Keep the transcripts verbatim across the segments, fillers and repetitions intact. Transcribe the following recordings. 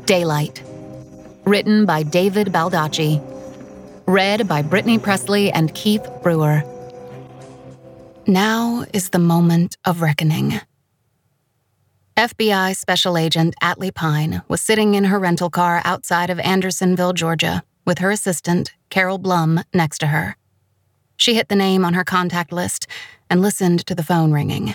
Daylight. Written by David Baldacci. Read by Brittany Presley and Keith Brewer. Now is the moment of reckoning. F B I Special Agent Atlee Pine was sitting in her rental car outside of Andersonville, Georgia, with her assistant, Carol Blum, next to her. She hit the name on her contact list and listened to the phone ringing.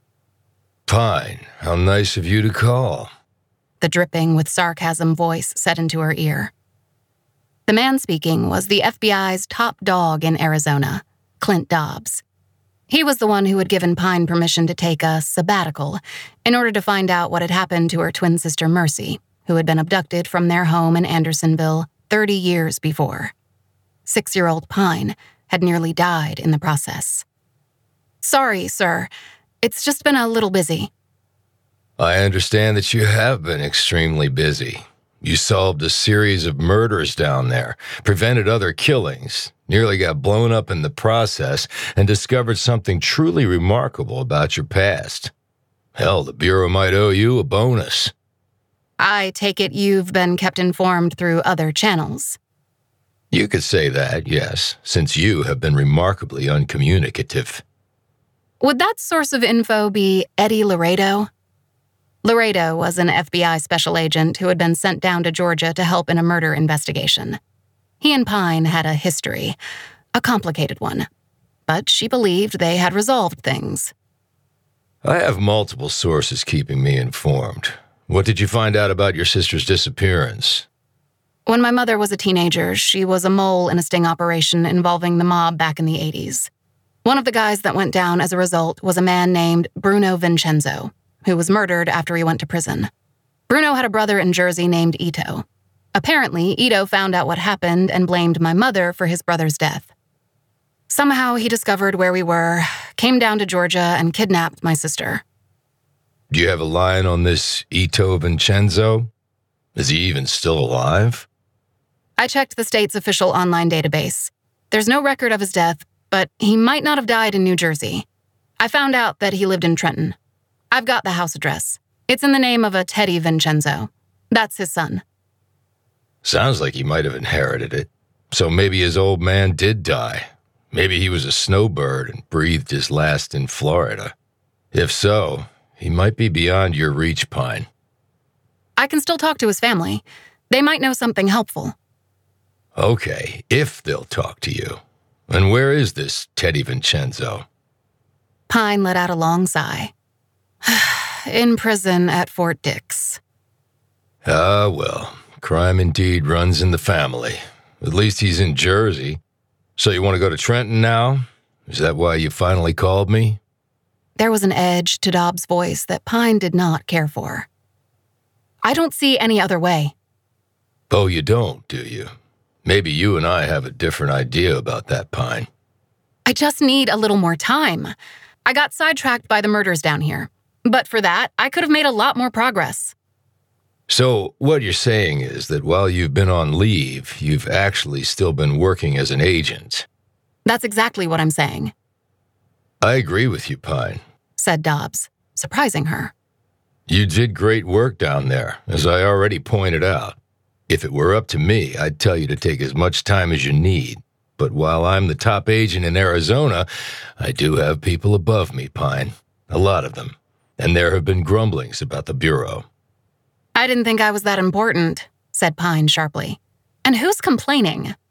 Pine, how nice of you to call. The dripping with sarcasm voice said into her ear. The man speaking was the F B I's top dog in Arizona, Clint Dobbs. He was the one who had given Pine permission to take a sabbatical in order to find out what had happened to her twin sister Mercy, who had been abducted from their home in Andersonville thirty years before. Six-year-old Pine had nearly died in the process. Sorry, sir. It's just been a little busy. I understand that you have been extremely busy. You solved a series of murders down there, prevented other killings, nearly got blown up in the process, and discovered something truly remarkable about your past. Hell, the Bureau might owe you a bonus. I take it you've been kept informed through other channels. You could say that, yes, since you have been remarkably uncommunicative. Would that source of info be Eddie Laredo? Laredo was an F B I special agent who had been sent down to Georgia to help in a murder investigation. He and Pine had a history, a complicated one, but she believed they had resolved things. I have multiple sources keeping me informed. What did you find out about your sister's disappearance? When my mother was a teenager, she was a mole in a sting operation involving the mob back in the eighties. One of the guys that went down as a result was a man named Bruno Vincenzo, who was murdered after he went to prison. Bruno had a brother in Jersey named Ito. Apparently, Ito found out what happened and blamed my mother for his brother's death. Somehow he discovered where we were, came down to Georgia, and kidnapped my sister. Do you have a line on this Ito Vincenzo? Is he even still alive? I checked the state's official online database. There's no record of his death, but he might not have died in New Jersey. I found out that he lived in Trenton. I've got the house address. It's in the name of a Teddy Vincenzo. That's his son. Sounds like he might have inherited it. So maybe his old man did die. Maybe he was a snowbird and breathed his last in Florida. If so, he might be beyond your reach, Pine. I can still talk to his family. They might know something helpful. Okay, if they'll talk to you. And where is this Teddy Vincenzo? Pine let out a long sigh. In prison at Fort Dix. Ah, well, crime indeed runs in the family. At least he's in Jersey. So you want to go to Trenton now? Is that why you finally called me? There was an edge to Dobbs' voice that Pine did not care for. I don't see any other way. Oh, you don't, do you? Maybe you and I have a different idea about that, Pine. I just need a little more time. I got sidetracked by the murders down here. But for that, I could have made a lot more progress. So what you're saying is that while you've been on leave, you've actually still been working as an agent. That's exactly what I'm saying. I agree with you, Pine, said Dobbs, surprising her. You did great work down there, as I already pointed out. If it were up to me, I'd tell you to take as much time as you need. But while I'm the top agent in Arizona, I do have people above me, Pine. A lot of them. And there have been grumblings about the Bureau. I didn't think I was that important, said Pine sharply. And who's complaining?